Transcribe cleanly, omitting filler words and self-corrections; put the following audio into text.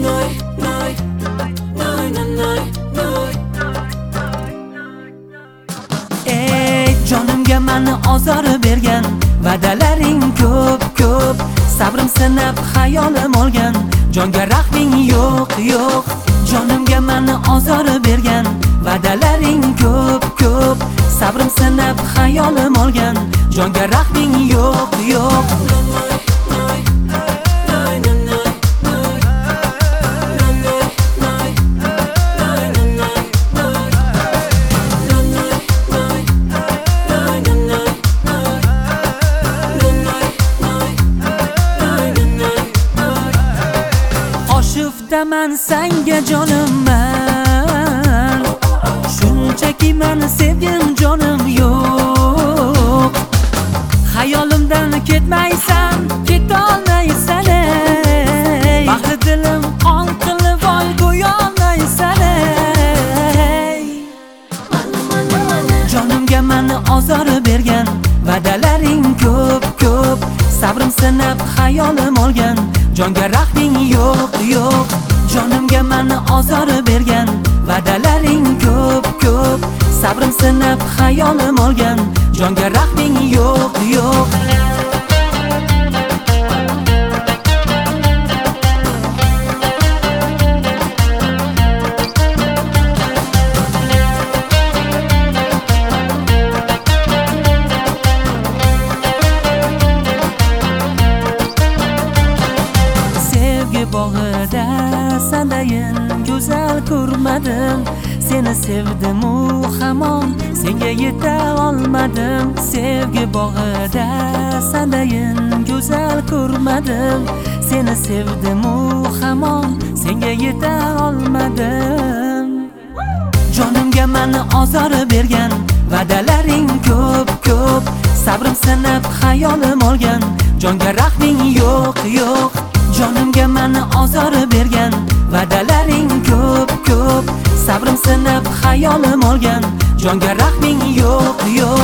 Ey jonimga meni ozor bergan, va'dalaring ko'p ko'p, sabrim sinib xayolim olgan, jonga rahming yo'q yo'q. Jonimga meni ozor bergan, va'dalaring ko'p ko'p, sabrim sinib xayolim olgan, jonga rahming yo'q yo'q. Oshiftaman senga jonimman, shunchaki meni sevgin jonim yo'q. Hayolimdan ketmaysan, ketolmaysan ey, baxtli dilim on qilib voy go'yolmaysan ey. Jonimga meni ozor bergan, va'dalaring ko'p ko'p, sabrim sinib xayolim olgan, jonga rahming yo'q yo'q. Jonimga meni ozor bergan, va'dalaring ko'p ko'p, sabrim sinib xayolim olgan, jonga rahming yo'q yo'q. Bog'ida sandayin go'zal ko'rmadim, seni sevdim u hamon senga yeta olmadim. Sevgi bog'ida sandayin go'zal ko'rmadim, seni sevdim u hamon senga yeta olmadim. Jonimga meni ozor bergan, va'dalaring ko'p ko'p, sabrim sinib xayolim olgan, jonga rahming yo'q yo'q. Jonimga meni ozor bergan, va'dalaring ko'p ko'p, sabrim sinib xayolim olgan, jonga rahming yo'q yo'q.